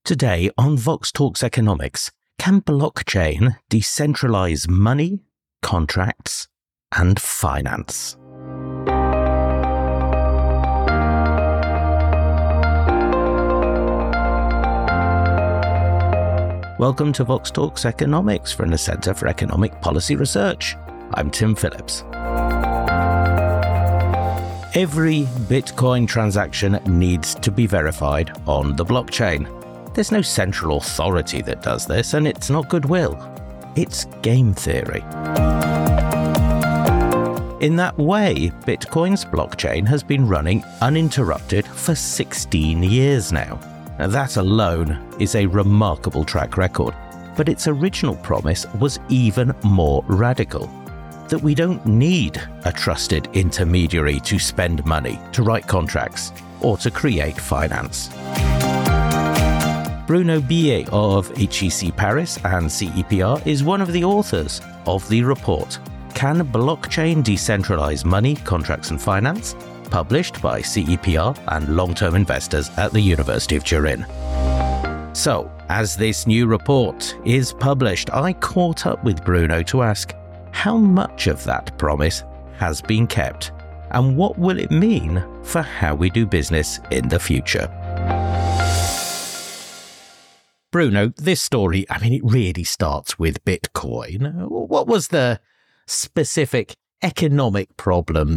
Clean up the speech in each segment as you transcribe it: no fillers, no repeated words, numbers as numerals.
Today on Vox Talks Economics, can blockchain decentralize money, contracts, and finance? Welcome to Vox Talks Economics from the Centre for Economic Policy Research. I'm Tim Phillips. Every Bitcoin transaction needs to be verified on the blockchain. There's no central authority that does this, and it's not goodwill. It's game theory. In that way, Bitcoin's blockchain has been running uninterrupted for 16 years now. Now, that alone is a remarkable track record, but its original promise was even more radical. That we don't need a trusted intermediary to spend money, to write contracts, or to create finance. Bruno Billet of HEC Paris and CEPR is one of the authors of the report, Can Blockchain Decentralize Money, Contracts and Finance?, published by CEPR and long-term investors at the University of Turin. So, as this new report is published, I caught up with Bruno to ask how much of that promise has been kept, and what will it mean for how we do business in the future. Bruno, this story, it really starts with Bitcoin. What was the specific economic problem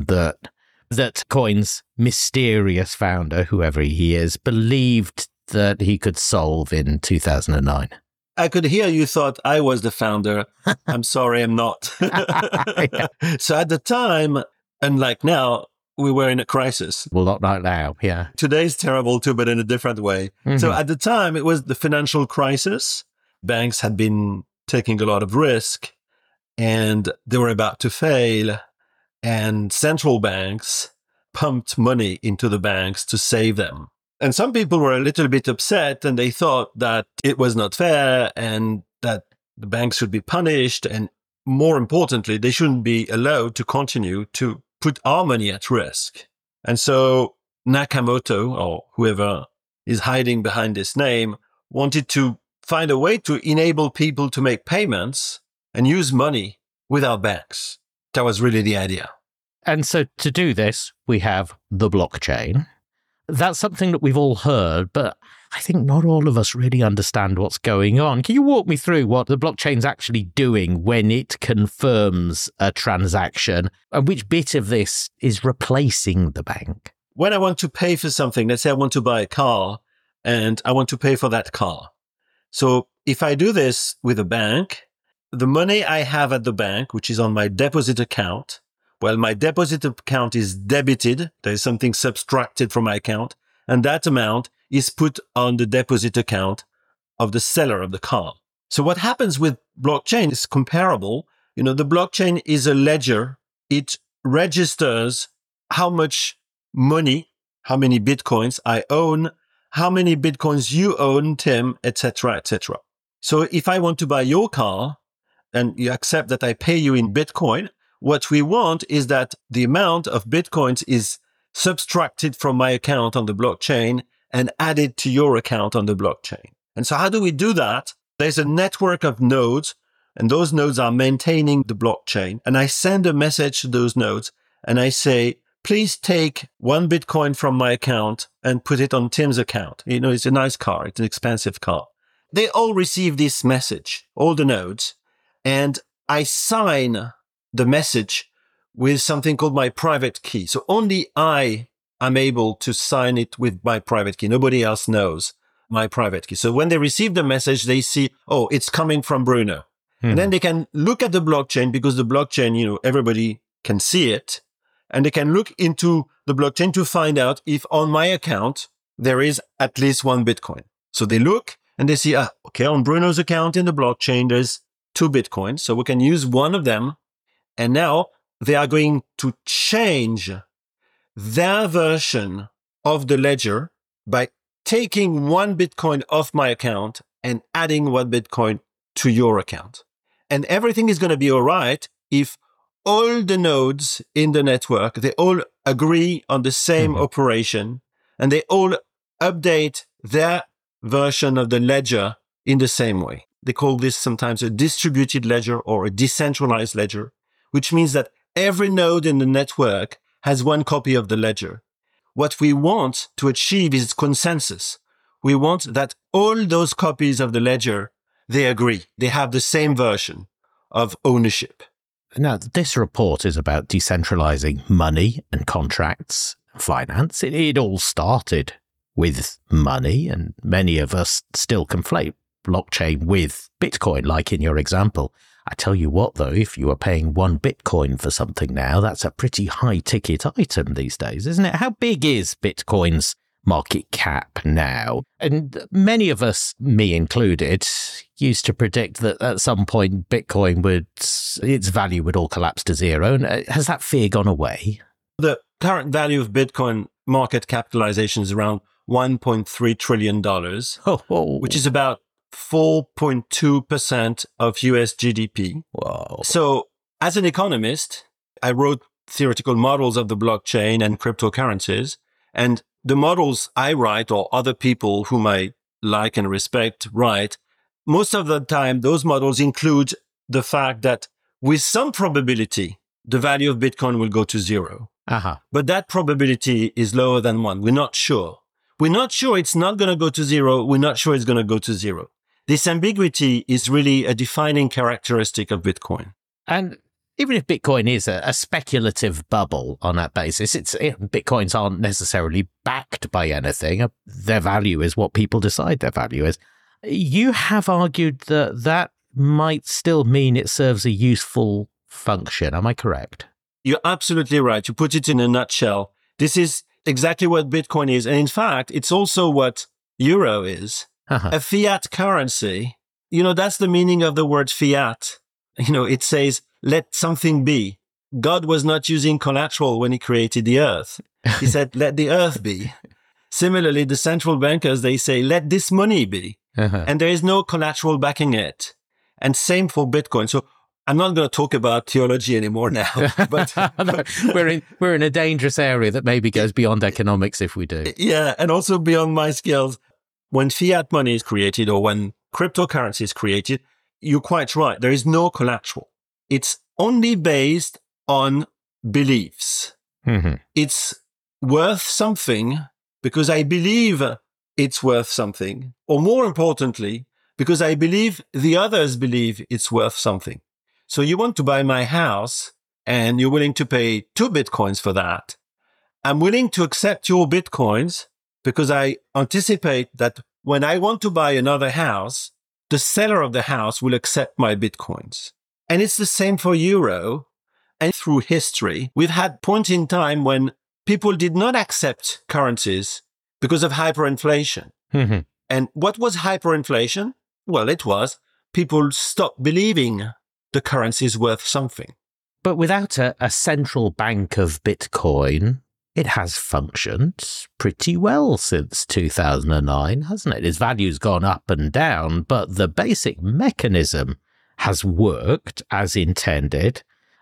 that Coin's mysterious founder, whoever he is, believed that he could solve in 2009? I could hear you thought I was the founder. I'm sorry, I'm not. Yeah. So at the time, unlike now, we were in a crisis. Well, not right now, yeah. Today's terrible too, but in a different way. Mm-hmm. So at the time, it was the financial crisis. Banks had been taking a lot of risk and they were about to fail. And central banks pumped money into the banks to save them. And some people were a little bit upset and they thought that it was not fair and that the banks should be punished. And more importantly, they shouldn't be allowed to continue to put our money at risk. And so Nakamoto, or whoever is hiding behind this name, wanted to find a way to enable people to make payments and use money without banks. That was really the idea. And so to do this, we have the blockchain. That's something that we've all heard, but I think not all of us really understand what's going on. Can you walk me through what the blockchain's actually doing when it confirms a transaction, and which bit of this is replacing the bank? When I want to pay for something, let's say I want to buy a car and I want to pay for that car. So if I do this with a bank, the money I have at the bank, which is on my deposit account, well, my deposit account is debited. There's something subtracted from my account, and that amount is put on the deposit account of the seller of the car. So what happens with blockchain is comparable. The blockchain is a ledger. It registers how much money, how many bitcoins I own, how many bitcoins you own, Tim, etc., etc. So if I want to buy your car and you accept that I pay you in Bitcoin, what we want is that the amount of bitcoins is subtracted from my account on the blockchain and added to your account on the blockchain. And so how do we do that? There's a network of nodes, and those nodes are maintaining the blockchain. And I send a message to those nodes, and I say, please take 1 Bitcoin from my account and put it on Tim's account. It's a nice car. It's an expensive car. They all receive this message, all the nodes, and I sign the message with something called my private key. So only I am able to sign it with my private key. Nobody else knows my private key. So when they receive the message, they see, oh, it's coming from Bruno. And then they can look at the blockchain, because the blockchain, everybody can see it. And they can look into the blockchain to find out if on my account, there is at least 1 Bitcoin. So they look and they see, okay, on Bruno's account in the blockchain, there's 2 Bitcoins. So we can use one of them. And now they are going to change their version of the ledger by taking 1 Bitcoin off my account and adding 1 Bitcoin to your account. And everything is going to be all right if all the nodes in the network, they all agree on the same operation, and they all update their version of the ledger in the same way. They call this sometimes a distributed ledger or a decentralized ledger, which means that every node in the network has one copy of the ledger. What we want to achieve is consensus. We want that all those copies of the ledger, they agree. They have the same version of ownership. Now, this report is about decentralizing money and contracts, finance. It all started with money, and many of us still conflate blockchain with Bitcoin, like in your example. I tell you what, though, if you are paying 1 Bitcoin for something now, that's a pretty high-ticket item these days, isn't it? How big is Bitcoin's market cap now? And many of us, me included, used to predict that at some point Bitcoin its value would all collapse to zero. And has that fear gone away? The current value of Bitcoin market capitalization is around $1.3 trillion, which is about 4.2% of US GDP. Wow. So as an economist, I wrote theoretical models of the blockchain and cryptocurrencies. And the models I write, or other people whom I like and respect write, most of the time, those models include the fact that with some probability, the value of Bitcoin will go to zero. But that probability is lower than 1. We're not sure. We're not sure it's not going to go to zero. We're not sure it's going to go to zero. This ambiguity is really a defining characteristic of Bitcoin. And even if Bitcoin is a speculative bubble on that basis, Bitcoins aren't necessarily backed by anything. Their value is what people decide their value is. You have argued that might still mean it serves a useful function. Am I correct? You're absolutely right. You put it in a nutshell. This is exactly what Bitcoin is. And in fact, it's also what euro is. A fiat currency. That's the meaning of the word fiat. It says, let something be. God was not using collateral when he created the earth. He said, let the earth be. Similarly, the central bankers, they say, let this money be. And there is no collateral backing it. And same for Bitcoin. So I'm not going to talk about theology anymore now. But we're in a dangerous area that maybe goes beyond economics if we do. Yeah, and also beyond my skills. When fiat money is created or when cryptocurrency is created, you're quite right. There is no collateral. It's only based on beliefs. It's worth something because I believe it's worth something. Or more importantly, because I believe the others believe it's worth something. So you want to buy my house and you're willing to pay 2 Bitcoins for that. I'm willing to accept your Bitcoins because I anticipate that when I want to buy another house, the seller of the house will accept my Bitcoins. And it's the same for euro. And through history, we've had point in time when people did not accept currencies because of hyperinflation. And what was hyperinflation? Well, it was people stopped believing the currency is worth something. But without a central bank of Bitcoin, it has functioned pretty well since 2009, hasn't it? Its value's gone up and down, but the basic mechanism has worked as intended.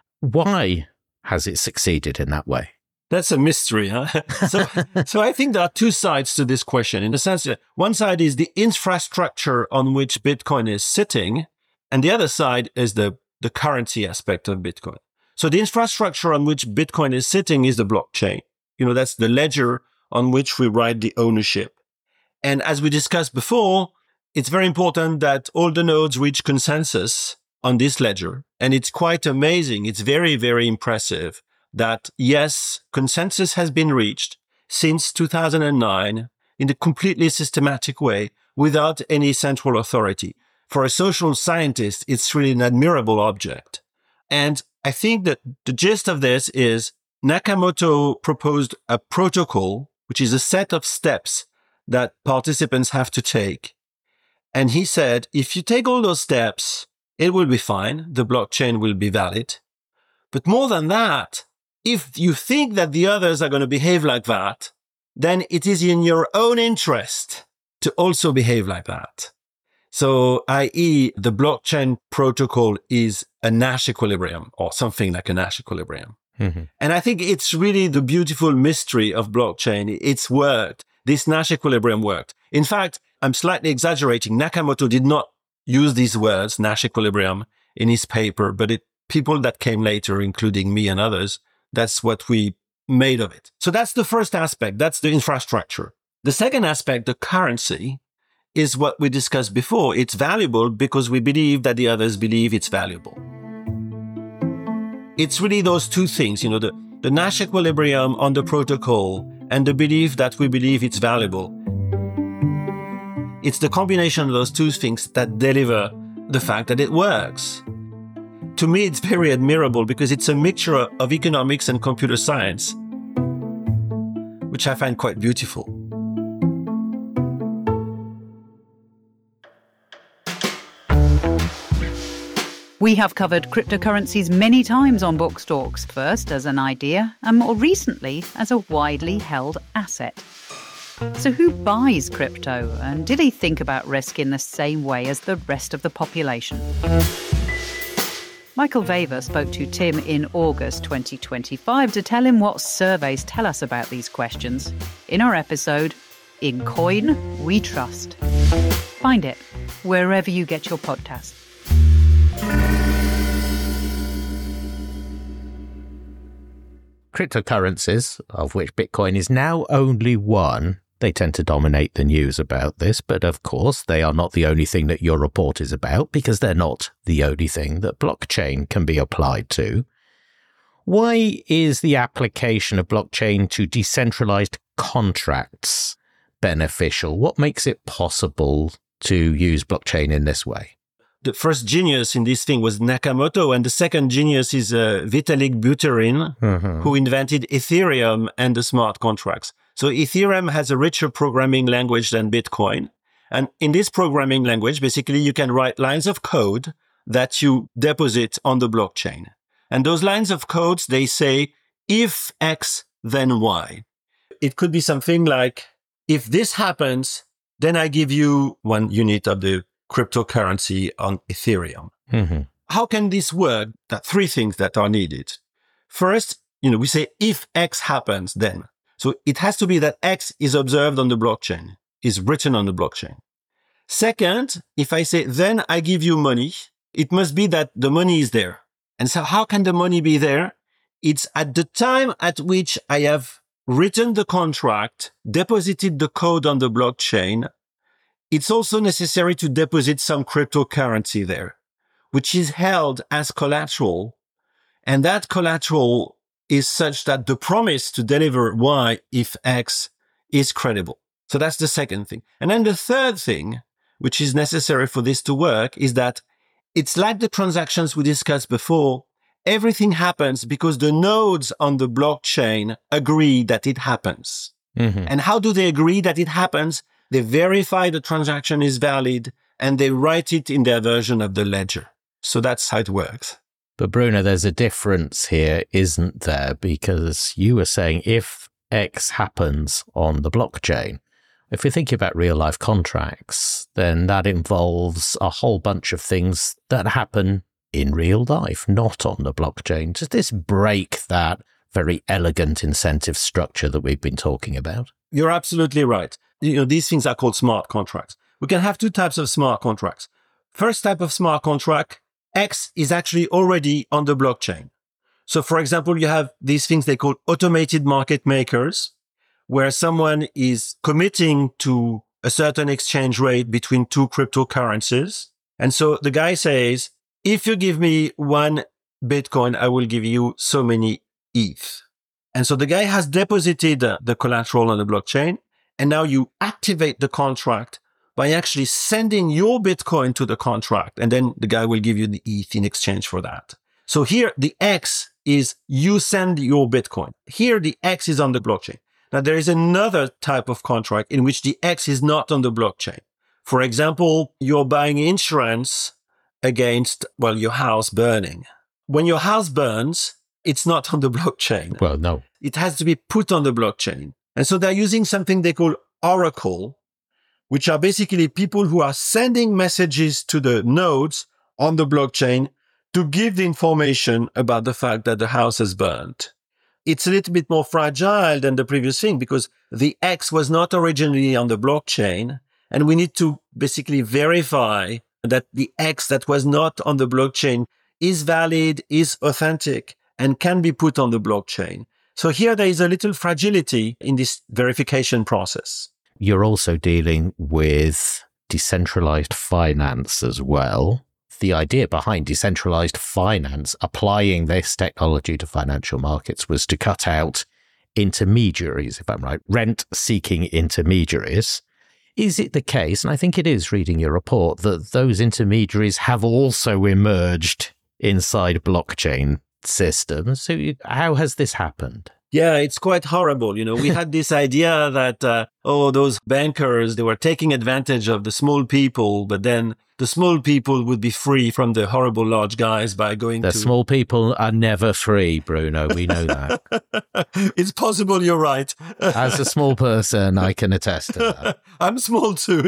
Why has it succeeded in that way? That's a mystery, huh? So I think there are 2 sides to this question. In the sense that one side is the infrastructure on which Bitcoin is sitting, and the other side is the currency aspect of Bitcoin. So the infrastructure on which Bitcoin is sitting is the blockchain. That's the ledger on which we write the ownership. And as we discussed before, it's very important that all the nodes reach consensus on this ledger. And it's quite amazing. It's very, very impressive that, yes, consensus has been reached since 2009 in a completely systematic way without any central authority. For a social scientist, it's really an admirable object. And I think that the gist of this is Nakamoto proposed a protocol, which is a set of steps that participants have to take. And he said, if you take all those steps, it will be fine. The blockchain will be valid. But more than that, if you think that the others are going to behave like that, then it is in your own interest to also behave like that. So, i.e., the blockchain protocol is a Nash equilibrium or something like a Nash equilibrium. And I think it's really the beautiful mystery of blockchain. It's worked. This Nash equilibrium worked. In fact, I'm slightly exaggerating. Nakamoto did not use these words, Nash equilibrium, in his paper, but people that came later, including me and others, that's what we made of it. So that's the first aspect. That's the infrastructure. The second aspect, the currency, is what we discussed before. It's valuable because we believe that the others believe it's valuable. It's really those two things, the Nash equilibrium on the protocol and the belief that we believe it's valuable. It's the combination of those two things that deliver the fact that it works. To me, it's very admirable because it's a mixture of economics and computer science, which I find quite beautiful. We have covered cryptocurrencies many times on Booktalks, first as an idea and more recently as a widely held asset. So who buys crypto, and do they think about risk in the same way as the rest of the population? Michael Vaver spoke to Tim in August 2025 to tell him what surveys tell us about these questions in our episode, In Coin We Trust. Find it wherever you get your podcasts. Cryptocurrencies, of which Bitcoin is now only one, they tend to dominate the news about this, but of course they are not the only thing that your report is about, because they're not the only thing that blockchain can be applied to. Why is the application of blockchain to decentralized contracts beneficial? What makes it possible to use blockchain in this way? The first genius in this thing was Nakamoto, and the second genius is Vitalik Buterin, who invented Ethereum and the smart contracts. So Ethereum has a richer programming language than Bitcoin. And in this programming language, basically, you can write lines of code that you deposit on the blockchain. And those lines of codes, they say, if X, then Y. It could be something like, if this happens, then I give you 1 unit of the cryptocurrency on Ethereum. How can this work? There are 3 things that are needed. First, we say if X happens, then. So it has to be that X is observed on the blockchain, is written on the blockchain. Second, if I say, then I give you money, it must be that the money is there. And so how can the money be there? It's at the time at which I have written the contract, deposited the code on the blockchain. It's also necessary to deposit some cryptocurrency there, which is held as collateral. And that collateral is such that the promise to deliver Y if X is credible. So that's the second thing. And then the third thing, which is necessary for this to work, is that it's like the transactions we discussed before. Everything happens because the nodes on the blockchain agree that it happens. And how do they agree that it happens? They verify the transaction is valid and they write it in their version of the ledger. So that's how it works. But Bruno, there's a difference here, isn't there? Because you were saying if X happens on the blockchain, if you're thinking about real life contracts, then that involves a whole bunch of things that happen in real life, not on the blockchain. Does this break that very elegant incentive structure that we've been talking about? You're absolutely right. These things are called smart contracts. We can have 2 types of smart contracts. First type of smart contract, X is actually already on the blockchain. So for example, you have these things they call automated market makers, where someone is committing to a certain exchange rate between 2 cryptocurrencies. And so the guy says, if you give me 1 Bitcoin, I will give you so many ETH. And so the guy has deposited the collateral on the blockchain. And now you activate the contract by actually sending your Bitcoin to the contract. And then the guy will give you the ETH in exchange for that. So here, the X is you send your Bitcoin. Here, the X is on the blockchain. Now, there is another type of contract in which the X is not on the blockchain. For example, you're buying insurance against, your house burning. When your house burns, it's not on the blockchain. Well, no. It has to be put on the blockchain. And so they're using something they call Oracle, which are basically people who are sending messages to the nodes on the blockchain to give the information about the fact that the house has burned. It's a little bit more fragile than the previous thing because the X was not originally on the blockchain. And we need to basically verify that the X that was not on the blockchain is valid, is authentic, and can be put on the blockchain. So here there is a little fragility in this verification process. You're also dealing with decentralized finance as well. The idea behind decentralized finance, applying this technology to financial markets, was to cut out intermediaries, if I'm right, rent-seeking intermediaries. Is it the case, and I think it is reading your report, that those intermediaries have also emerged inside blockchain systems? So how has this happened? Yeah, it's quite horrible. We had this idea that, those bankers, they were taking advantage of the small people, but then the small people would be free from the horrible large guys by going The small people are never free, Bruno. We know that. It's possible, you're right. As a small person, I can attest to that. I'm small too.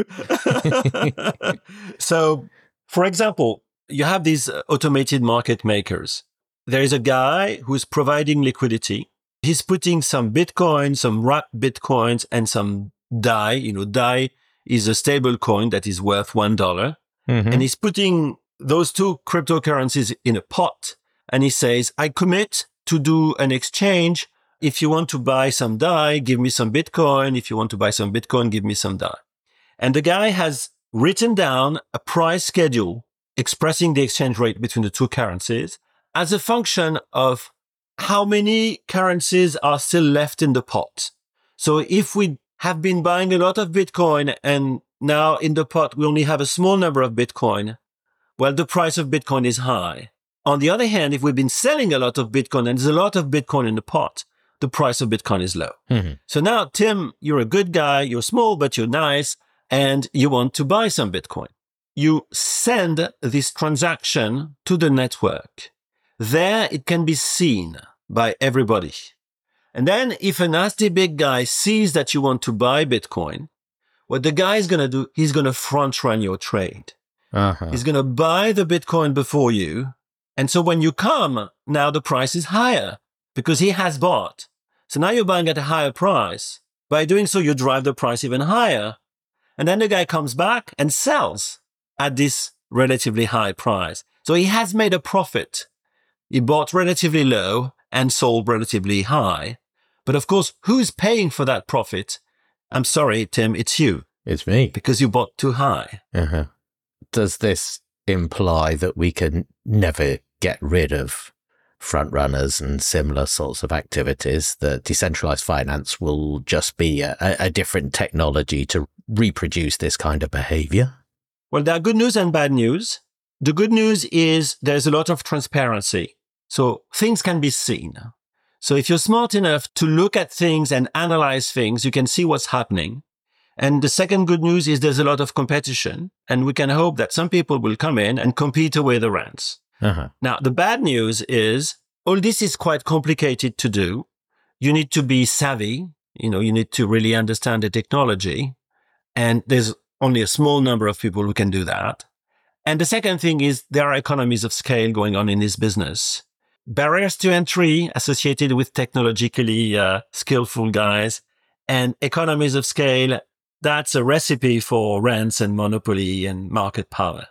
So, for example, you have these automated market makers. There is a guy who's providing liquidity. He's putting some Bitcoin, some wrapped Bitcoins, and some DAI. DAI is a stable coin that is worth $1. Mm-hmm. And he's putting those two cryptocurrencies in a pot. And he says, I commit to do an exchange. If you want to buy some DAI, give me some Bitcoin. If you want to buy some Bitcoin, give me some DAI. And the guy has written down a price schedule expressing the exchange rate between the two currencies as a function of how many currencies are still left in the pot. So if we have been buying a lot of Bitcoin and now in the pot we only have a small number of Bitcoin, well, the price of Bitcoin is high. On the other hand, if we've been selling a lot of Bitcoin and there's a lot of Bitcoin in the pot, the price of Bitcoin is low. Mm-hmm. So now, Tim, you're a good guy, you're small, but you're nice, and you want to buy some Bitcoin. You send this transaction to the network. There, it can be seen by everybody. And then if a nasty big guy sees that you want to buy Bitcoin, what the guy is going to do, he's going to front run your trade. Uh-huh. He's going to buy the Bitcoin before you. And so when you come, now the price is higher because he has bought. So now you're buying at a higher price. By doing so, you drive the price even higher. And then the guy comes back and sells at this relatively high price. So he has made a profit. He bought relatively low and sold relatively high. But of course, who's paying for that profit? I'm sorry, Tim, it's you. It's me. Because you bought too high. Uh-huh. Does this imply that we can never get rid of front runners and similar sorts of activities, that decentralized finance will just be a different technology to reproduce this kind of behavior? Well, there are good news and bad news. The good news is there's a lot of transparency. So things can be seen. So if you're smart enough to look at things and analyze things, you can see what's happening. And the second good news is there's a lot of competition, and we can hope that some people will come in and compete away the rents. Uh-huh. Now, the bad news is all this is quite complicated to do. You need to be savvy. You need to really understand the technology. And there's only a small number of people who can do that. And the second thing is there are economies of scale going on in this business. Barriers to entry associated with technologically skillful guys, and economies of scale, that's a recipe for rents and monopoly and market power.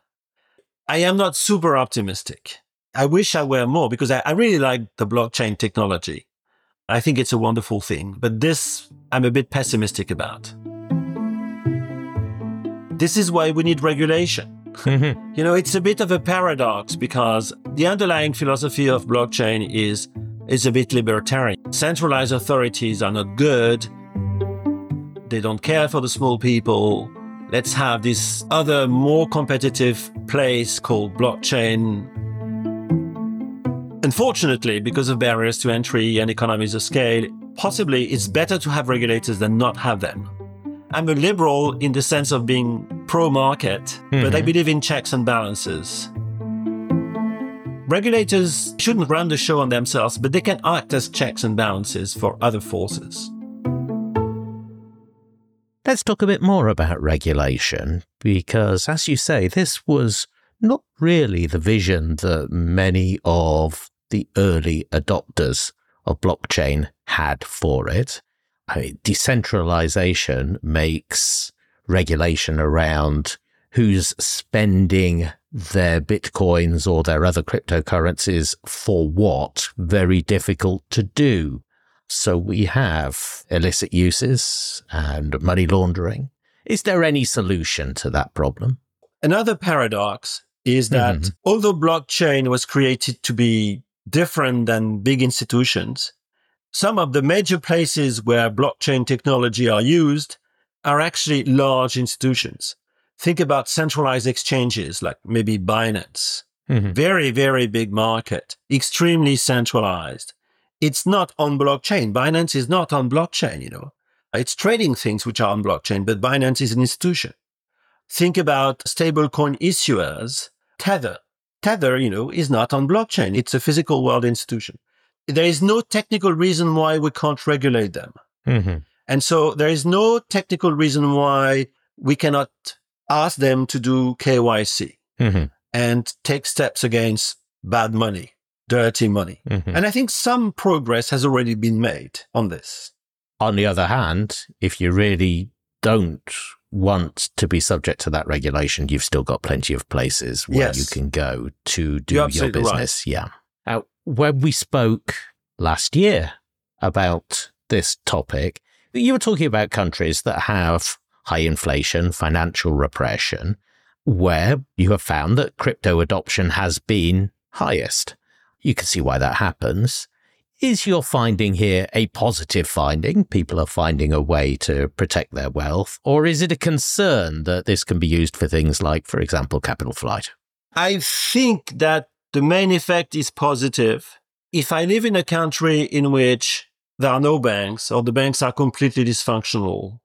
I am not super optimistic. I wish I were more because I really like the blockchain technology. I think it's a wonderful thing, but this I'm a bit pessimistic about. This is why we need regulation. Mm-hmm. It's a bit of a paradox because the underlying philosophy of blockchain is a bit libertarian. Centralized authorities are not good. They don't care for the small people. Let's have this other, more competitive place called blockchain. Unfortunately, because of barriers to entry and economies of scale, possibly it's better to have regulators than not have them. I'm a liberal in the sense of being pro-market, but I believe in checks and balances. Regulators shouldn't run the show on themselves, but they can act as checks and balances for other forces. Let's talk a bit more about regulation, because, as you say, this was not really the vision that many of the early adopters of blockchain had for it. I mean, decentralization makes regulation around who's spending their bitcoins or their other cryptocurrencies for what very difficult to do. So we have illicit uses and money laundering. Is there any solution to that problem? Another paradox is that although blockchain was created to be different than big institutions, some of the major places where blockchain technology are used are actually large institutions. Think about centralized exchanges like maybe Binance. Very, very big market, extremely centralized. It's not on blockchain. Binance is not on blockchain, It's trading things which are on blockchain, but Binance is an institution. Think about stablecoin issuers. Tether. Tether, is not on blockchain. It's a physical world institution. There is no technical reason why we can't regulate them. And so there is no technical reason why we cannot ask them to do KYC and take steps against bad money, dirty money. And I think some progress has already been made on this. On the other hand, if you really don't want to be subject to that regulation, you've still got plenty of places where you can go to do your business. Right. Yeah. Now, when we spoke last year about this topic, you were talking about countries that have high inflation, financial repression, where you have found that crypto adoption has been highest. You can see why that happens. Is your finding here a positive finding? People are finding a way to protect their wealth, or is it a concern that this can be used for things like, for example, capital flight? I think that the main effect is positive. If I live in a country in which there are no banks, or the banks are completely dysfunctional,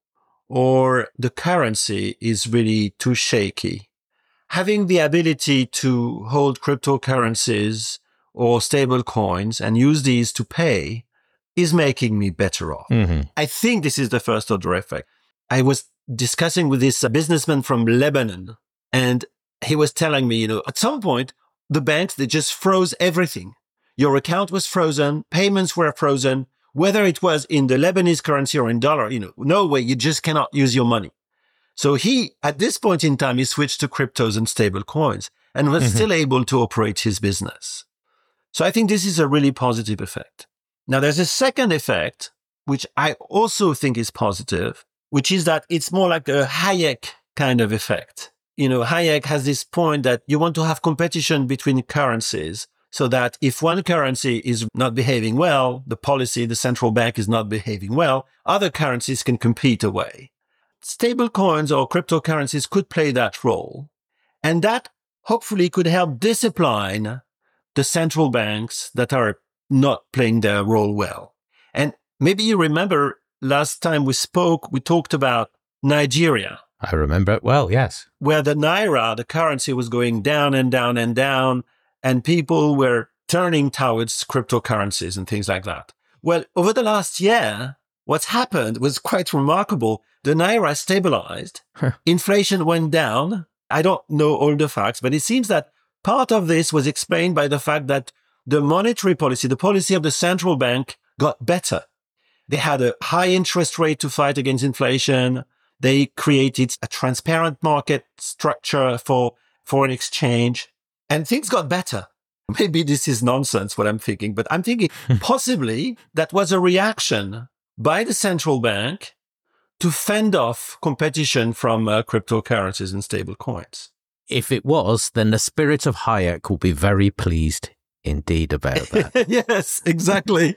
or the currency is really too shaky, having the ability to hold cryptocurrencies or stable coins and use these to pay is making me better off. I think this is the first order effect. I was discussing with this businessman from Lebanon, and he was telling me, at some point, the banks, they just froze everything. Your account was frozen, payments were frozen, whether it was in the Lebanese currency or in dollar, no way, you just cannot use your money. So he, at this point in time, he switched to cryptos and stable coins and was still able to operate his business. So I think this is a really positive effect. Now, there's a second effect, which I also think is positive, which is that it's more like a Hayek kind of effect. Hayek has this point that you want to have competition between currencies so that if one currency is not behaving well, the central bank is not behaving well, other currencies can compete away. Stable coins or cryptocurrencies could play that role. And that hopefully could help discipline the central banks that are not playing their role well. And maybe you remember last time we spoke, we talked about Nigeria. I remember it well, yes. Where the Naira, the currency, was going down and down and down, and people were turning towards cryptocurrencies and things like that. Well, over the last year, what's happened was quite remarkable. The Naira stabilized. Inflation went down. I don't know all the facts, but it seems that part of this was explained by the fact that the monetary policy, the policy of the central bank, got better. They had a high interest rate to fight against inflation. They created a transparent market structure for foreign exchange, and things got better. Maybe this is nonsense, what I'm thinking, but I'm thinking possibly that was a reaction by the central bank to fend off competition from cryptocurrencies and stable coins. If it was, then the spirit of Hayek will be very pleased indeed about that. Yes, exactly.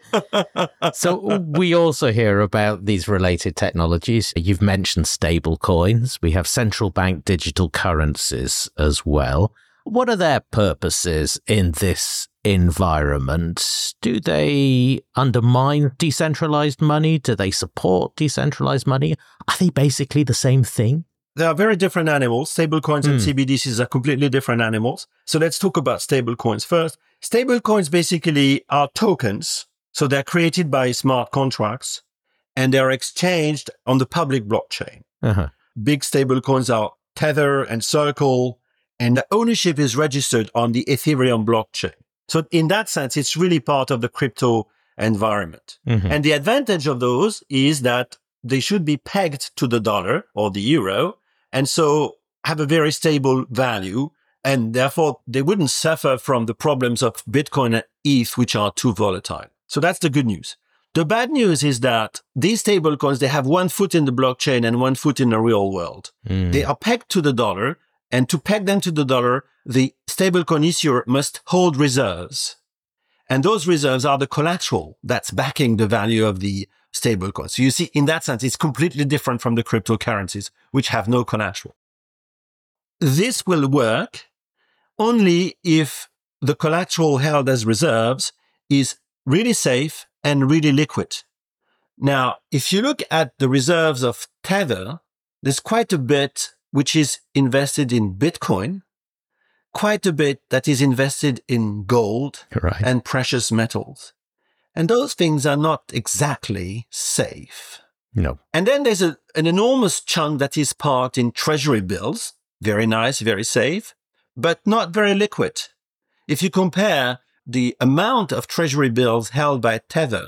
So we also hear about these related technologies. You've mentioned stable coins. We have central bank digital currencies as well. What are their purposes in this environment? Do they undermine decentralized money? Do they support decentralized money? Are they basically the same thing? They are very different animals. Stablecoins and CBDCs are completely different animals. So let's talk about stablecoins first. Stablecoins basically are tokens. So they're created by smart contracts and they're exchanged on the public blockchain. Big stablecoins are Tether and Circle, and the ownership is registered on the Ethereum blockchain. So in that sense, it's really part of the crypto environment. And the advantage of those is that they should be pegged to the dollar or the euro, and so have a very stable value. And therefore, they wouldn't suffer from the problems of Bitcoin and ETH, which are too volatile. So that's the good news. The bad news is that these stablecoins, they have one foot in the blockchain and one foot in the real world. They are pegged to the dollar. And to peg them to the dollar, the stablecoin issuer must hold reserves. And those reserves are the collateral that's backing the value of the stablecoin. So you see, in that sense, it's completely different from the cryptocurrencies, which have no collateral. This will work only if the collateral held as reserves is really safe and really liquid. Now, if you look at the reserves of Tether, there's quite a bit which is invested in Bitcoin, quite a bit that is invested in gold and precious metals. And those things are not exactly safe. No. And then there's an enormous chunk that is parked in treasury bills. Very nice, very safe, but not very liquid. If you compare the amount of treasury bills held by Tether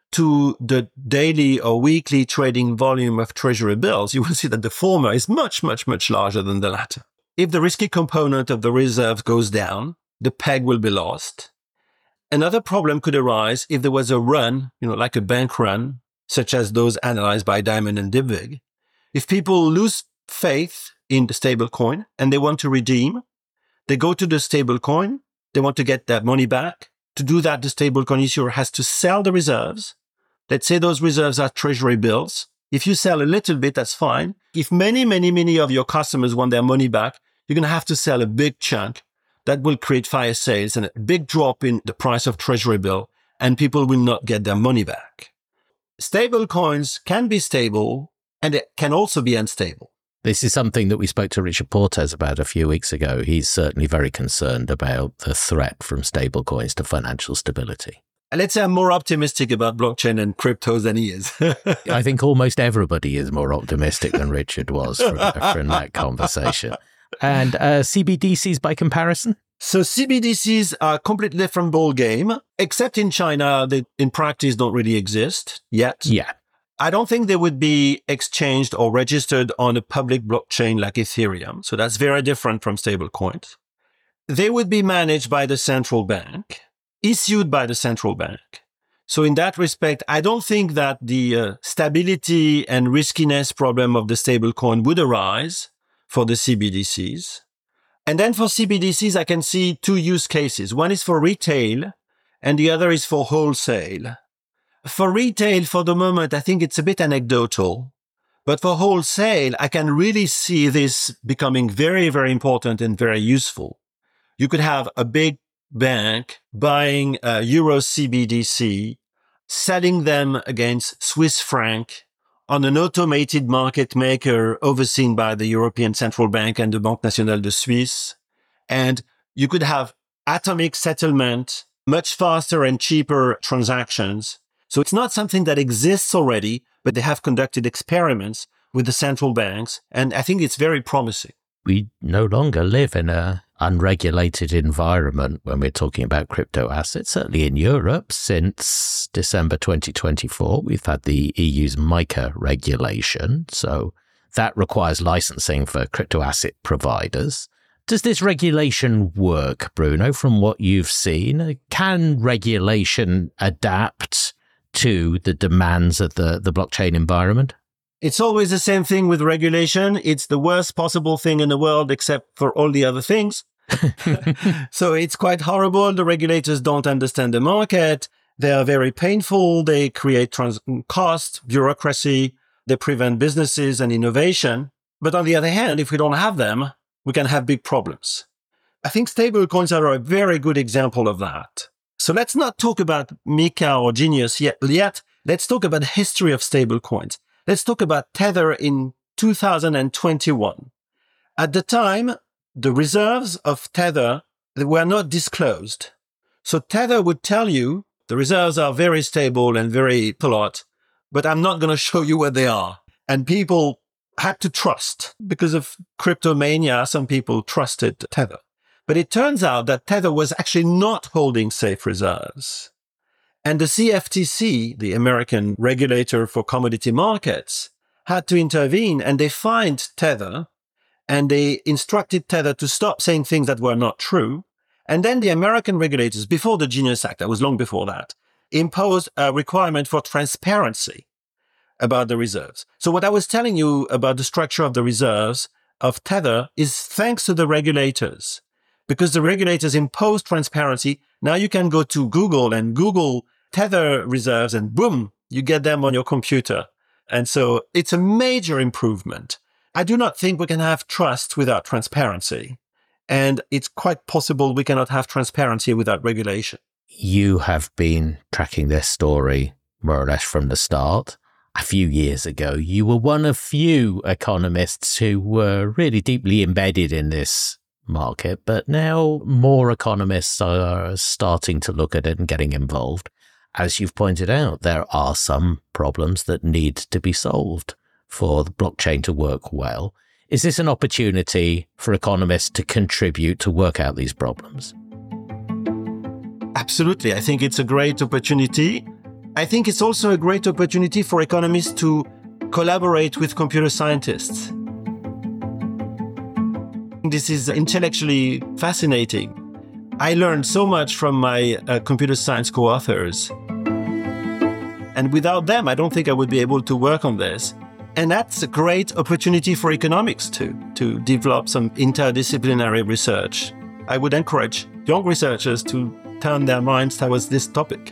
to the daily or weekly trading volume of treasury bills, you will see that the former is much, much, much larger than the latter. If the risky component of the reserve goes down, the peg will be lost. Another problem could arise if there was a run, like a bank run, such as those analyzed by Diamond and Dybvig. If people lose faith in the stablecoin and they want to redeem, they go to the stablecoin, they want to get their money back. To do that, the stablecoin issuer has to sell the reserves. Let's say those reserves are treasury bills. If you sell a little bit, that's fine. If many, many, many of your customers want their money back, you're going to have to sell a big chunk. That will create fire sales and a big drop in the price of treasury bill, and people will not get their money back. Stable coins can be stable, and it can also be unstable. This is something that we spoke to Richard Portes about a few weeks ago. He's certainly very concerned about the threat from stablecoins to financial stability. Let's say I'm more optimistic about blockchain and cryptos than he is. I think almost everybody is more optimistic than Richard was from that conversation. And CBDCs by comparison? So CBDCs are a completely different ball game, except in China, they in practice don't really exist yet. Yeah. I don't think they would be exchanged or registered on a public blockchain like Ethereum. So that's very different from stablecoins. They would be managed by the central bank, issued by the central bank. So in that respect, I don't think that the stability and riskiness problem of the stablecoin would arise for the CBDCs. And then for CBDCs, I can see two use cases. One is for retail and the other is for wholesale. For retail, for the moment, I think it's a bit anecdotal. But for wholesale, I can really see this becoming very, very important and very useful. You could have a big bank buying a Euro CBDC, selling them against Swiss franc on an automated market maker overseen by the European Central Bank and the Banque Nationale de Suisse. And you could have atomic settlement, much faster and cheaper transactions. So it's not something that exists already, but they have conducted experiments with the central banks. And I think it's very promising. We no longer live in an unregulated environment when we're talking about crypto assets. Certainly in Europe, since December 2024, we've had the EU's MiCA regulation. So that requires licensing for crypto asset providers. Does this regulation work, Bruno, from what you've seen? Can regulation adapt to the demands of the blockchain environment? It's always the same thing with regulation. It's the worst possible thing in the world, except for all the other things. So it's quite horrible. The regulators don't understand the market. They are very painful. They create cost, bureaucracy. They prevent businesses and innovation. But on the other hand, if we don't have them, we can have big problems. I think stablecoins are a very good example of that. So let's not talk about MiCA or Genius yet. Let's talk about the history of stablecoins. Let's talk about Tether in 2021. At the time, the reserves of Tether were not disclosed. So Tether would tell you the reserves are very stable and very a lot, but I'm not going to show you where they are. And people had to trust. Because of cryptomania, some people trusted Tether. But it turns out that Tether was actually not holding safe reserves. And the CFTC, the American regulator for commodity markets, had to intervene, and they fined Tether, and they instructed Tether to stop saying things that were not true. And then the American regulators, before the Genius Act, that was long before that, imposed a requirement for transparency about the reserves. So what I was telling you about the structure of the reserves of Tether is thanks to the regulators. Because the regulators imposed transparency, now you can go to Google and Google Tether reserves, and boom, you get them on your computer. And so it's a major improvement. I do not think we can have trust without transparency. And it's quite possible we cannot have transparency without regulation. You have been tracking this story more or less from the start. A few years ago, you were one of few economists who were really deeply embedded in this market, but now more economists are starting to look at it and getting involved. As you've pointed out, there are some problems that need to be solved for the blockchain to work well. Is this an opportunity for economists to contribute to work out these problems? Absolutely. I think it's a great opportunity. I think it's also a great opportunity for economists to collaborate with computer scientists. This is intellectually fascinating. I learned so much from my computer science co-authors. And without them, I don't think I would be able to work on this. And that's a great opportunity for economics too, to develop some interdisciplinary research. I would encourage young researchers to turn their minds towards this topic.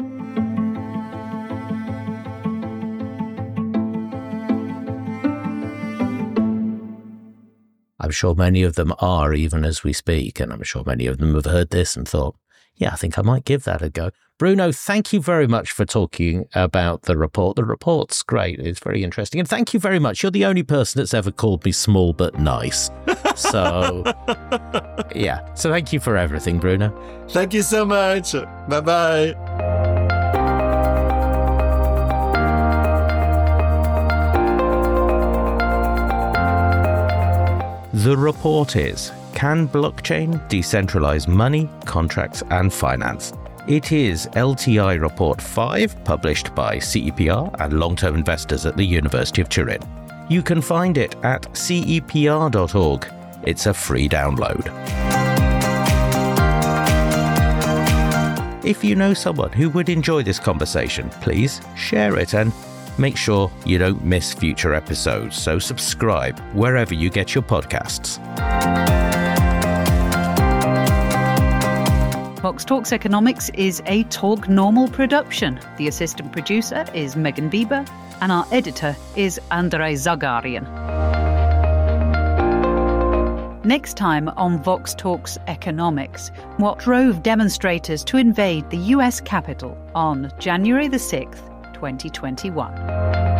I'm sure many of them are, even as we speak, and I'm sure many of them have heard this and thought, yeah, I think I might give that a go. Bruno, thank you very much for talking about the report. The report's great. It's very interesting. And thank you very much. You're the only person that's ever called me small but nice. So, yeah. So thank you for everything, Bruno. Thank you so much. Bye-bye. The report is, can blockchain decentralize money, contracts, and finance? It is LTI Report 5, published by CEPR and long-term investors at the University of Turin. You can find it at cepr.org. It's a free download. If you know someone who would enjoy this conversation, please share it and make sure you don't miss future episodes, so subscribe wherever you get your podcasts. Vox Talks Economics is a Talk Normal production. The assistant producer is Megan Bieber, and our editor is Andrei Zagarian. Next time on Vox Talks Economics, what drove demonstrators to invade the US Capitol on January the 6th, 2021.